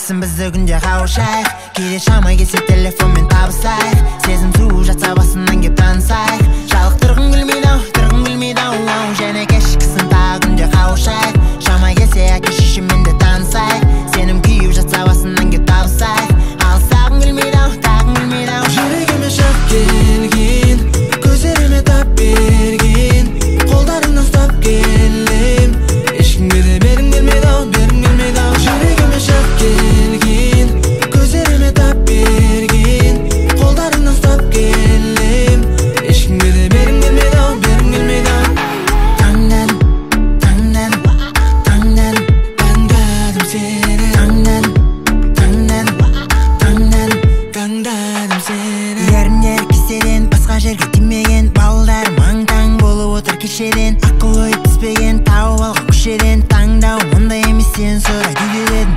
Кешкісін бізді күнде қауышайық, кейде шама келсе телефонмен табысайық. Сезім суы жатса басынан кеп танысайық. Жалықтырғың келмейді ау, және кешкісін тағы күнде қауышайық. Шама келсе әке шешеммен де танысайық. Сенім күйіп жатса басынан кеп табысайық. Алсағың келмейді ау, жүрегіме шақ келген, көздеріме тап берген, қолдарыңнан ұстап келем. Ешкімге де бергім келмейді ау, жүрегіме шақ келген, көздеріме тап берген, қолдарыңнан ұстап келем. Ешкімге де бергім келмейді ау, таңдадым сені, таңдадым сені. еріндер кеседен басқа жерге тимеген, балдар маң-таң болып отыр кешеден. Ақыл ой түспеген, тауып алған көшеден. Таңдау мұндай емес, сен сұра күйдеден.